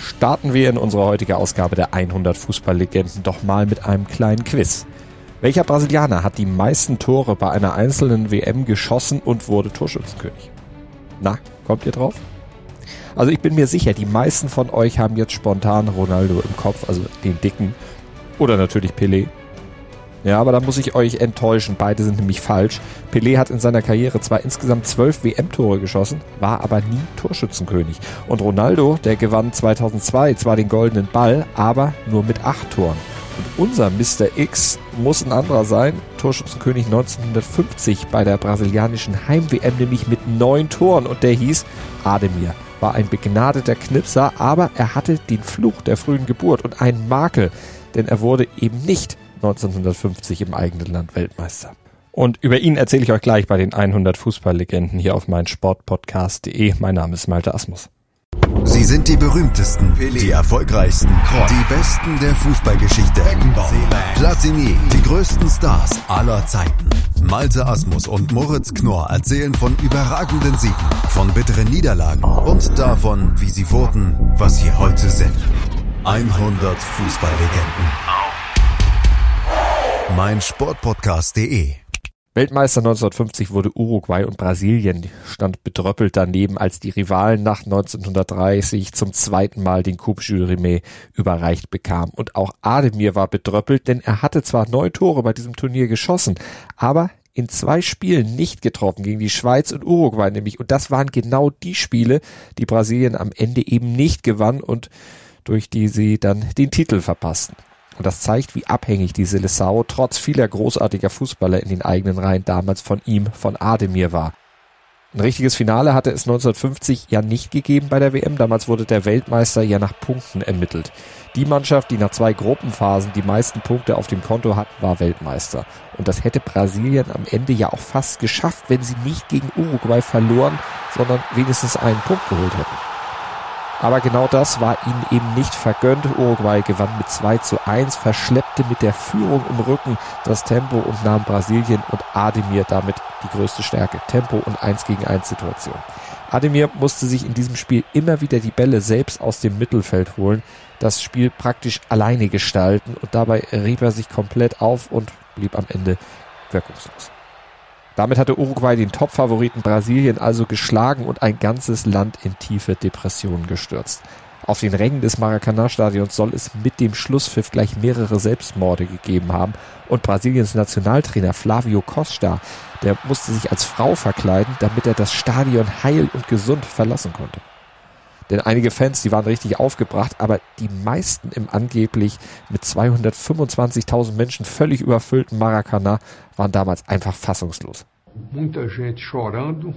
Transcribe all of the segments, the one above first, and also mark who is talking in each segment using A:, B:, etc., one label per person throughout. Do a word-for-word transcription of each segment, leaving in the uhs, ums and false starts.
A: Starten wir in unserer heutigen Ausgabe der hundert Fußballlegenden doch mal mit einem kleinen Quiz. Welcher Brasilianer hat die meisten Tore bei einer einzelnen W M geschossen und wurde Torschützenkönig? Na, kommt ihr drauf? Also ich bin mir sicher, die meisten von euch haben jetzt spontan Ronaldo im Kopf, also den Dicken, oder natürlich Pelé. Ja, aber da muss ich euch enttäuschen, beide sind nämlich falsch. Pelé hat in seiner Karriere zwar insgesamt zwölf W M-Tore geschossen, war aber nie Torschützenkönig. Und Ronaldo, der gewann zweitausendzwei zwar den goldenen Ball, aber nur mit acht Toren. Und unser Mister X muss ein anderer sein, Torschützenkönig neunzehnhundertfünfzig bei der brasilianischen Heim-W M, nämlich mit neun Toren, und der hieß Ademir. War ein begnadeter Knipser, aber er hatte den Fluch der frühen Geburt und einen Makel, denn er wurde eben nicht neunzehnhundertfünfzig im eigenen Land Weltmeister. Und über ihn erzähle ich euch gleich bei den hundert Fußballlegenden hier auf meinsportpodcast punkt de. Mein Name ist Malte Asmus.
B: Sie sind die berühmtesten, die erfolgreichsten, die besten der Fußballgeschichte. Platini, die größten Stars aller Zeiten. Malte Asmus und Moritz Knorr erzählen von überragenden Siegen, von bitteren Niederlagen und davon, wie sie wurden, was sie heute sind. hundert Fußballlegenden. mein Sportpodcast punkt de.
A: Weltmeister neunzehnhundertfünfzig wurde Uruguay und Brasilien stand bedröppelt daneben, als die Rivalen nach neunzehnhundertdreißig zum zweiten Mal den Coupe Jules Rimet überreicht bekamen. Und auch Ademir war bedröppelt, denn er hatte zwar neun Tore bei diesem Turnier geschossen, aber in zwei Spielen nicht getroffen, gegen die Schweiz und Uruguay nämlich. Und das waren genau die Spiele, die Brasilien am Ende eben nicht gewann und durch die sie dann den Titel verpassten. Und das zeigt, wie abhängig die Seleção trotz vieler großartiger Fußballer in den eigenen Reihen damals von ihm, von Ademir war. Ein richtiges Finale hatte es neunzehnhundertfünfzig ja nicht gegeben bei der W M. Damals wurde der Weltmeister ja nach Punkten ermittelt. Die Mannschaft, die nach zwei Gruppenphasen die meisten Punkte auf dem Konto hat, war Weltmeister. Und das hätte Brasilien am Ende ja auch fast geschafft, wenn sie nicht gegen Uruguay verloren, sondern wenigstens einen Punkt geholt hätten. Aber genau das war ihnen eben nicht vergönnt. Uruguay gewann mit zwei zu eins, verschleppte mit der Führung im Rücken das Tempo und nahm Brasilien und Ademir damit die größte Stärke. Tempo und eins gegen eins Situation. Ademir musste sich in diesem Spiel immer wieder die Bälle selbst aus dem Mittelfeld holen, das Spiel praktisch alleine gestalten, und dabei rieb er sich komplett auf und blieb am Ende wirkungslos. Damit hatte Uruguay den Top-Favoriten Brasilien also geschlagen und ein ganzes Land in tiefe Depressionen gestürzt. Auf den Rängen des Maracanã-Stadions soll es mit dem Schlusspfiff gleich mehrere Selbstmorde gegeben haben, und Brasiliens Nationaltrainer Flávio Costa, der musste sich als Frau verkleiden, damit er das Stadion heil und gesund verlassen konnte. Denn einige Fans, die waren richtig aufgebracht, aber die meisten im angeblich mit zweihundertfünfundzwanzigtausend Menschen völlig überfüllten Maracanã waren damals einfach fassungslos.
C: Muita gente chorando,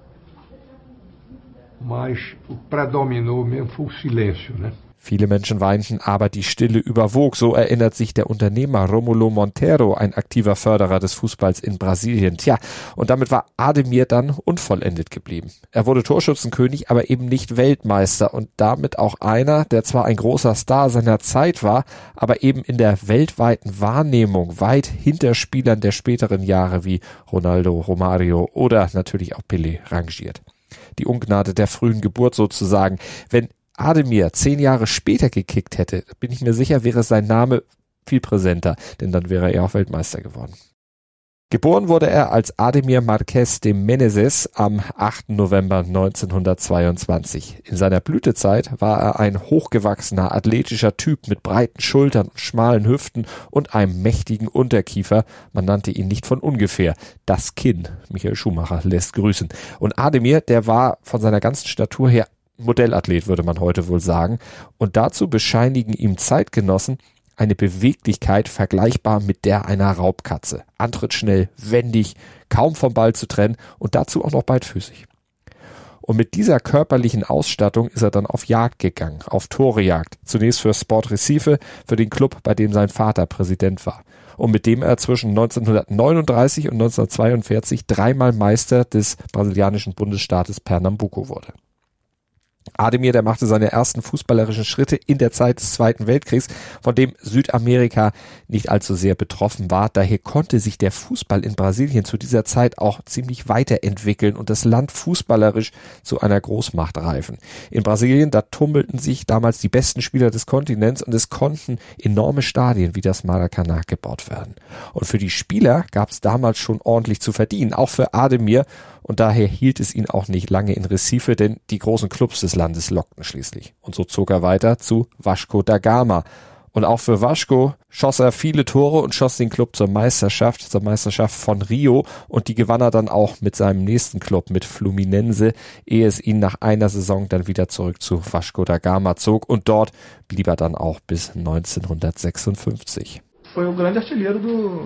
C: mas o predominou mesmo foi o silêncio, ne?
A: Viele Menschen weinten, aber die Stille überwog. So erinnert sich der Unternehmer Romulo Monteiro, ein aktiver Förderer des Fußballs in Brasilien. Tja, und damit war Ademir dann unvollendet geblieben. Er wurde Torschützenkönig, aber eben nicht Weltmeister und damit auch einer, der zwar ein großer Star seiner Zeit war, aber eben in der weltweiten Wahrnehmung weit hinter Spielern der späteren Jahre wie Ronaldo, Romario oder natürlich auch Pelé rangiert. Die Ungnade der frühen Geburt sozusagen. Wenn Ademir zehn Jahre später gekickt hätte, bin ich mir sicher, wäre sein Name viel präsenter, denn dann wäre er auch Weltmeister geworden. Geboren wurde er als Ademir Marques de Menezes am achten November neunzehnhundertzweiundzwanzig. In seiner Blütezeit war er ein hochgewachsener, athletischer Typ mit breiten Schultern, schmalen Hüften und einem mächtigen Unterkiefer. Man nannte ihn nicht von ungefähr das Kinn. Michael Schumacher lässt grüßen. Und Ademir, der war von seiner ganzen Statur her Modellathlet, würde man heute wohl sagen. Und dazu bescheinigen ihm Zeitgenossen eine Beweglichkeit vergleichbar mit der einer Raubkatze. Antrittsschnell, wendig, kaum vom Ball zu trennen und dazu auch noch beidfüßig. Und mit dieser körperlichen Ausstattung ist er dann auf Jagd gegangen, auf Torejagd. Zunächst für Sport Recife, für den Club, bei dem sein Vater Präsident war. Und mit dem er zwischen neunzehnhundertneununddreißig und neunzehnhundertzweiundvierzig dreimal Meister des brasilianischen Bundesstaates Pernambuco wurde. Ademir, der machte seine ersten fußballerischen Schritte in der Zeit des Zweiten Weltkriegs, von dem Südamerika nicht allzu sehr betroffen war. Daher konnte sich der Fußball in Brasilien zu dieser Zeit auch ziemlich weiterentwickeln und das Land fußballerisch zu einer Großmacht reifen. In Brasilien, da tummelten sich damals die besten Spieler des Kontinents und es konnten enorme Stadien wie das Maracanã gebaut werden. Und für die Spieler gab es damals schon ordentlich zu verdienen, auch für Ademir. Und daher hielt es ihn auch nicht lange in Recife, denn die großen Clubs des Landes lockten schließlich. Und so zog er weiter zu Vasco da Gama. Und auch für Vasco schoss er viele Tore und schoss den Club zur Meisterschaft, zur Meisterschaft von Rio. Und die gewann er dann auch mit seinem nächsten Club, mit Fluminense, ehe es ihn nach einer Saison dann wieder zurück zu Vasco da Gama zog. Und dort blieb er dann auch bis neunzehnhundertsechsundfünfzig.
D: Foi o grande artilheiro do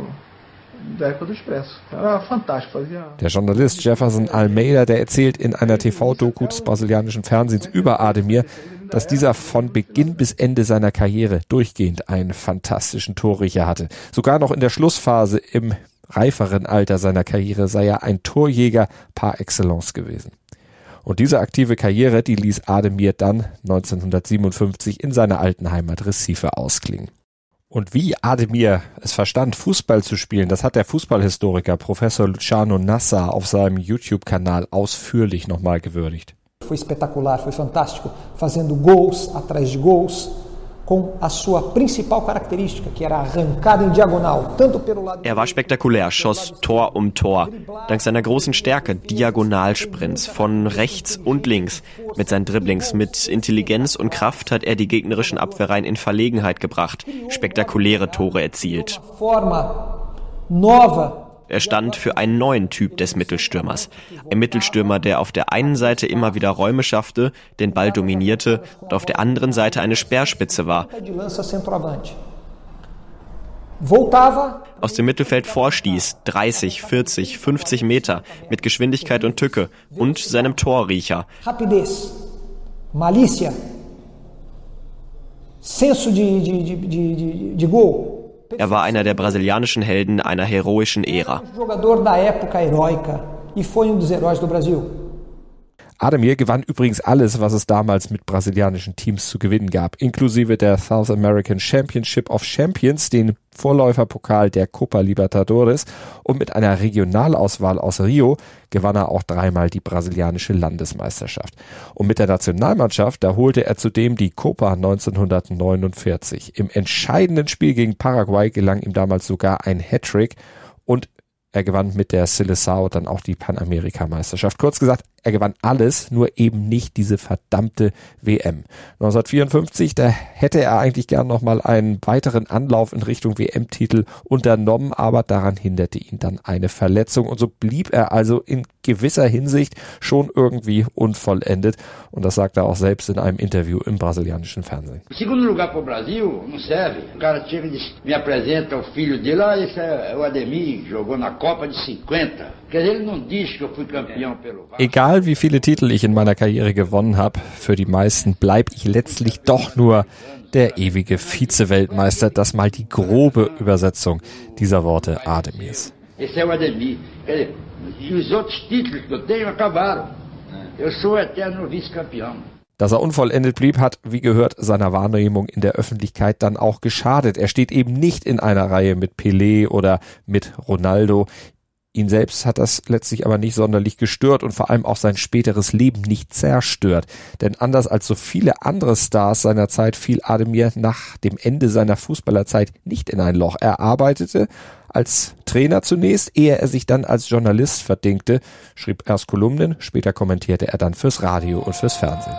A: Der Journalist Jefferson Almeida, der erzählt in einer T V-Doku des brasilianischen Fernsehens über Ademir, dass dieser von Beginn bis Ende seiner Karriere durchgehend einen fantastischen Torriecher hatte. Sogar noch in der Schlussphase im reiferen Alter seiner Karriere sei er ein Torjäger par excellence gewesen. Und diese aktive Karriere, die ließ Ademir dann neunzehnhundertsiebenundfünfzig in seiner alten Heimat Recife ausklingen. Und wie Ademir es verstand, Fußball zu spielen, das hat der Fußballhistoriker Professor Luciano Nassar auf seinem YouTube-Kanal ausführlich nochmal gewürdigt.
E: Foi espetacular, foi fantástico, fazendo gols atrás de gols, com a sua principal característica, que era a arrancada em diagonal, tanto pelo lado.
F: Er war spektakulär, schoss Tor um Tor. Dank seiner großen Stärke, Diagonalsprints von rechts und links. Mit seinen Dribblings, mit Intelligenz und Kraft hat er die gegnerischen Abwehrreihen in Verlegenheit gebracht, spektakuläre Tore erzielt.
E: Forma nova.
F: Er stand für einen neuen Typ des Mittelstürmers. Ein Mittelstürmer, der auf der einen Seite immer wieder Räume schaffte, den Ball dominierte und auf der anderen Seite eine Speerspitze war. Aus dem Mittelfeld vorstieß, dreißig, vierzig, fünfzig Meter, mit Geschwindigkeit und Tücke und seinem Torriecher.
E: Rapidez, malícia, senso de, de, de, de, de gol.
F: Er war einer der brasilianischen Helden einer heroischen Ära.
A: Ademir gewann übrigens alles, was es damals mit brasilianischen Teams zu gewinnen gab, inklusive der South American Championship of Champions, den Vorläuferpokal der Copa Libertadores, und mit einer Regionalauswahl aus Rio gewann er auch dreimal die brasilianische Landesmeisterschaft. Und mit der Nationalmannschaft, da holte er zudem die Copa neunzehnhundertneunundvierzig. Im entscheidenden Spiel gegen Paraguay gelang ihm damals sogar ein Hattrick und er gewann mit der Seleção dann auch die Panamerika-Meisterschaft. Kurz gesagt, er gewann alles, nur eben nicht diese verdammte W M. neunzehnhundertvierundfünfzig, da hätte er eigentlich gern nochmal einen weiteren Anlauf in Richtung W M-Titel unternommen, aber daran hinderte ihn dann eine Verletzung. Und so blieb er also in gewisser Hinsicht schon irgendwie unvollendet. Und das sagt er auch selbst in einem Interview im brasilianischen Fernsehen.
G: Segundo lugar pro Brasil não serve. O cara chega e me apresenta o filho dele, ah, esse é o Ademir, jogou na Copa de cinquenta. Quer dizer, ele não diz que eu fui campeão pelo Vasco.
A: Egal wie viele Titel ich in meiner Karriere gewonnen habe, für die meisten bleibe ich letztlich doch nur der ewige Vize-Weltmeister. Das mal die grobe Übersetzung dieser Worte Ademirs.
G: Esse é o Ademir. Quer dizer, os outros títulos que eu tenho acabaram. Eu sou o eterno vice-campeão.
A: Dass er unvollendet blieb, hat, wie gehört, seiner Wahrnehmung in der Öffentlichkeit dann auch geschadet. Er steht eben nicht in einer Reihe mit Pelé oder mit Ronaldo. Ihn selbst hat das letztlich aber nicht sonderlich gestört und vor allem auch sein späteres Leben nicht zerstört. Denn anders als so viele andere Stars seiner Zeit fiel Ademir nach dem Ende seiner Fußballerzeit nicht in ein Loch. Er arbeitete als Trainer zunächst, ehe er sich dann als Journalist verdingte, schrieb erst Kolumnen, später kommentierte er dann fürs Radio und fürs Fernsehen.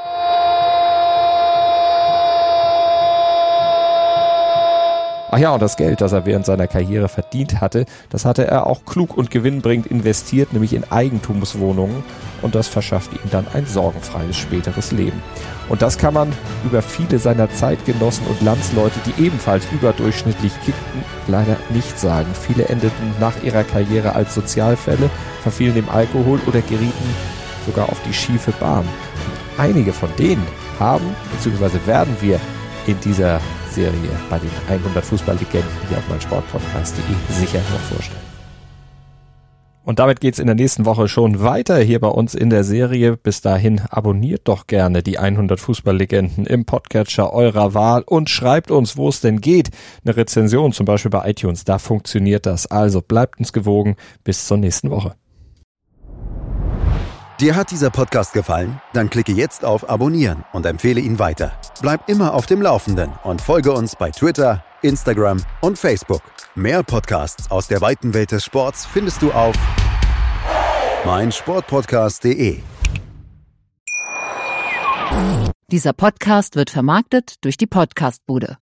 A: Ach ja, und das Geld, das er während seiner Karriere verdient hatte, das hatte er auch klug und gewinnbringend investiert, nämlich in Eigentumswohnungen, und das verschaffte ihm dann ein sorgenfreies späteres Leben. Und das kann man über viele seiner Zeitgenossen und Landsleute, die ebenfalls überdurchschnittlich kickten, leider nicht sagen. Viele endeten nach ihrer Karriere als Sozialfälle, verfielen dem Alkohol oder gerieten sogar auf die schiefe Bahn. Und einige von denen haben, beziehungsweise werden wir in dieser Serie bei den hundert Fußballlegenden hier auf meinsportpodcast punkt de sicher noch vorstellen. Und damit geht's in der nächsten Woche schon weiter hier bei uns in der Serie. Bis dahin abonniert doch gerne die hundert Fußballlegenden im Podcatcher eurer Wahl und schreibt uns, wo es denn geht. Eine Rezension zum Beispiel bei iTunes, da funktioniert das. Also bleibt uns gewogen. Bis zur nächsten Woche.
B: Dir hat dieser Podcast gefallen? Dann klicke jetzt auf Abonnieren und empfehle ihn weiter. Bleib immer auf dem Laufenden und folge uns bei Twitter, Instagram und Facebook. Mehr Podcasts aus der weiten Welt des Sports findest du auf meinsportpodcast punkt de.
H: Dieser Podcast wird vermarktet durch die Podcastbude.